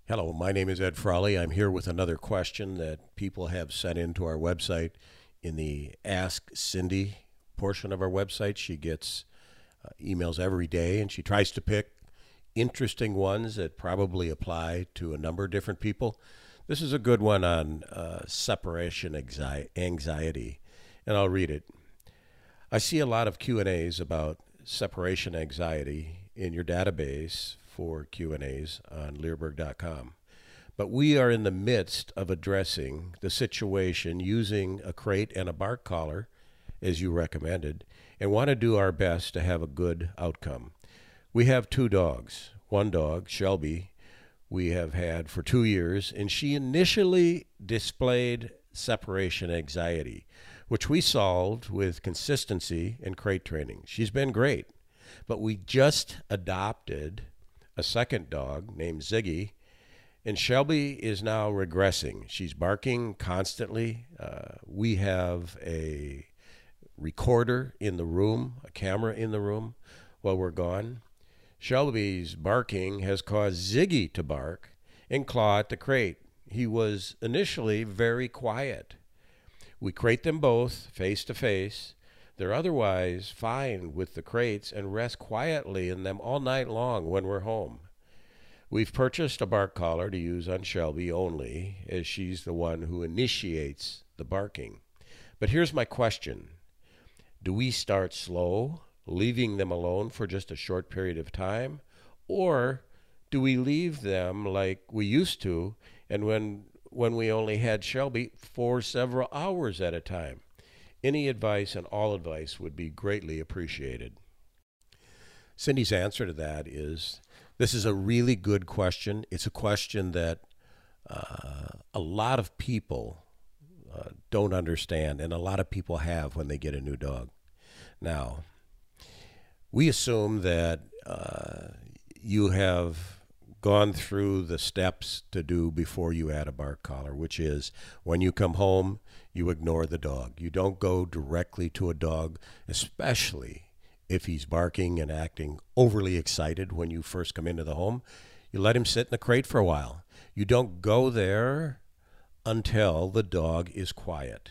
Hello, my name is Ed Frawley. I'm here with another question that people have sent into our website. In the Ask Cindy portion of our website, she gets emails every day and she tries to pick interesting ones that probably apply to a number of different people. This is a good one on separation anxiety, and I'll read it. I see a lot of Q&As about separation anxiety in your database for Q&As on Learburg.com. But we are in the midst of addressing the situation using a crate and a bark collar, as you recommended, and want to do our best to have a good outcome. We have two dogs. One dog, Shelby, we have had for 2 years, and she initially displayed separation anxiety, which we solved with consistency and crate training. She's been great, but we just adopted a second dog named Ziggy, and Shelby is now regressing. She's barking constantly. We have a recorder in the room, a camera in the room while we're gone. Shelby's barking has caused Ziggy to bark and claw at the crate. He was initially very quiet. We crate them both face to face. They're otherwise fine with the crates and rest quietly in them all night long when we're home. We've purchased a bark collar to use on Shelby only, as she's the one who initiates the barking. But here's my question. Do we start slow, leaving them alone for just a short period of time? Or do we leave them like we used to, and when we only had Shelby, for several hours at a time? Any advice and all advice would be greatly appreciated. Cindy's answer to that is, this is a really good question. It's a question that a lot of people don't understand, and a lot of people have when they get a new dog. Now, we assume that you have gone through the steps to do before you add a bark collar, which is when you come home, you ignore the dog. You don't go directly to a dog, especially if he's barking and acting overly excited when you first come into the home. You let him sit in the crate for a while. You don't go there until the dog is quiet.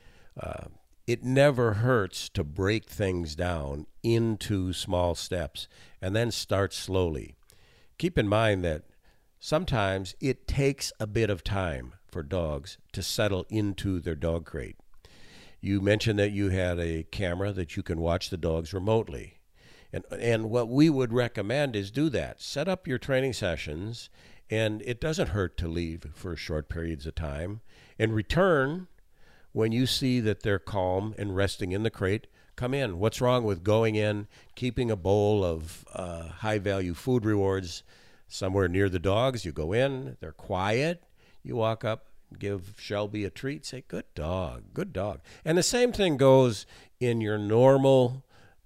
It never hurts to break things down into small steps and then start slowly. Keep in mind that sometimes it takes a bit of time for dogs to settle into their dog crate. You mentioned that you had a camera that you can watch the dogs remotely. And what we would recommend is do that. Set up your training sessions, and it doesn't hurt to leave for short periods of time. And return when you see that they're calm and resting in the crate. Come in. What's wrong with going in, keeping a bowl of high-value food rewards somewhere near the dogs? You go in, they're quiet, you walk up, give Shelby a treat, say, good dog, good dog. And the same thing goes in your normal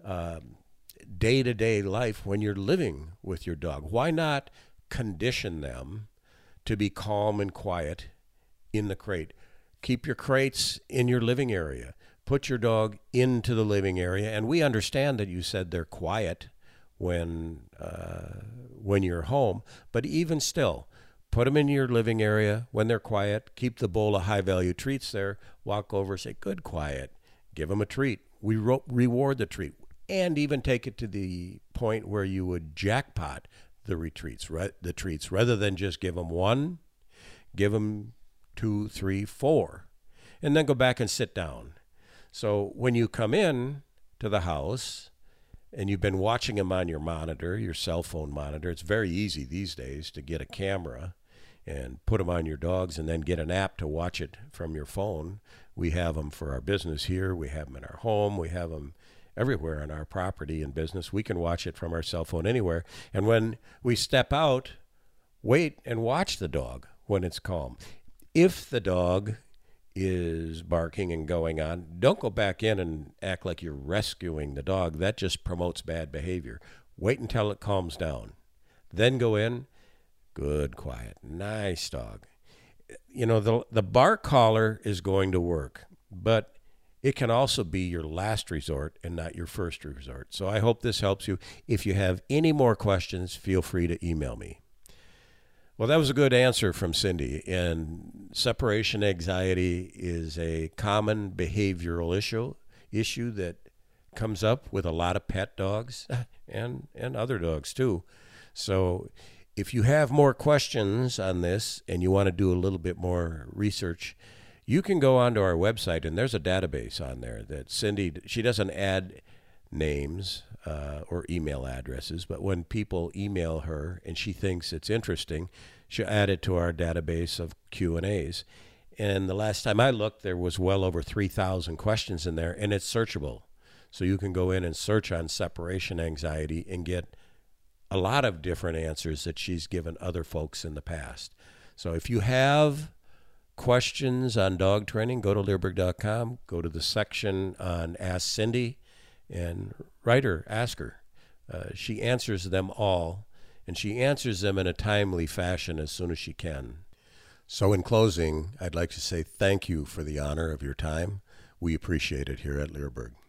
day-to-day life when you're living with your dog. Why not condition them to be calm and quiet in the crate? Keep your crates in your living area. Put your dog into the living area. And we understand that you said they're quiet when you're home, but even still, put them in your living area when they're quiet. Keep the bowl of high-value treats there. Walk over, say, good, quiet. Give them a treat. We reward the treat. And even take it to the point where you would jackpot the treats, rather than just give them one. Give them 2, 3, 4. And then go back and sit down. So when you come in to the house and you've been watching them on your monitor, your cell phone monitor, it's very easy these days to get a camera and put them on your dogs and then get an app to watch it from your phone. We have them for our business here. We have them in our home. We have them everywhere on our property and business. We can watch it from our cell phone anywhere. And when we step out, wait and watch the dog when it's calm. If the dog is barking and going on, don't go back in and act like you're rescuing the dog. That just promotes bad behavior. Wait until it calms down. Then go in. Good, quiet, nice dog. You know, the bark collar is going to work, but it can also be your last resort and not your first resort. So I hope this helps you. If you have any more questions, feel free to email me. Well, that was a good answer from Cindy. And separation anxiety is a common behavioral issue that comes up with a lot of pet dogs and other dogs too. So if you have more questions on this and you want to do a little bit more research, you can go onto our website, and there's a database on there that Cindy, she doesn't add names or email addresses, but when people email her and she thinks it's interesting, she'll add it to our database of Q&As. And the last time I looked, there was well over 3,000 questions in there, and it's searchable. So you can go in and search on separation anxiety and get a lot of different answers that she's given other folks in the past. So if you have questions on dog training, go to Leerburg.com, go to the section on Ask Cindy, and write her, ask her. She answers them all, and she answers them in a timely fashion as soon as she can. So in closing, I'd like to say thank you for the honor of your time. We appreciate it here at Leerburg.